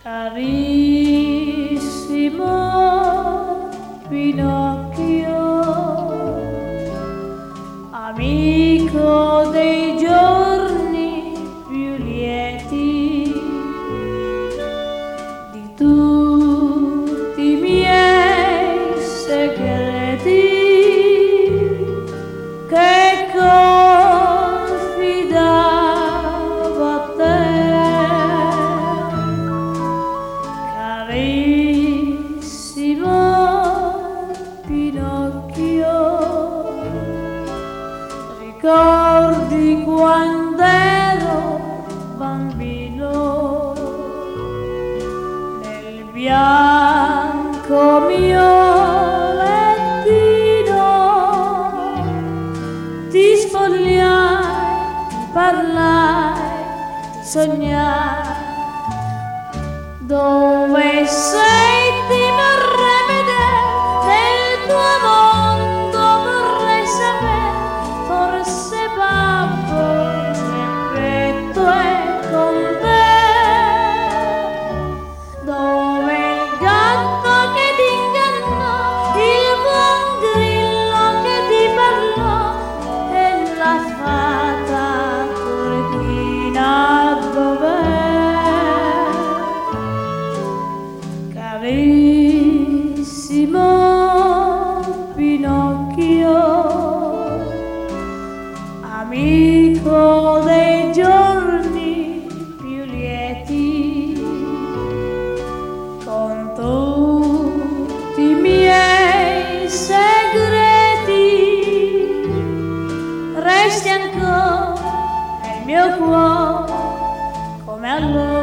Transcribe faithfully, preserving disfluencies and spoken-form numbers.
Carissimo Pinocchio, amico dei giorni più lieti, di tutti i miei segreti che confidavo a te. Carissimo Pinocchio, ricordi quando ero bambino, nel bianco mio lettino ti spogliai, ti parlai, ti sognai. Dove sei ti vorrei vedere, nel tuo mondo vorrei sapere, forse babbo Geppetto è con te. Dove il gatto che ti ingannò, il buon grillo che ti parlò e la fata turchina dov'è? Carissimo Pinocchio, amico dei giorni più lieti, con tutti i miei segreti, resti ancora nel mio cuore come allora.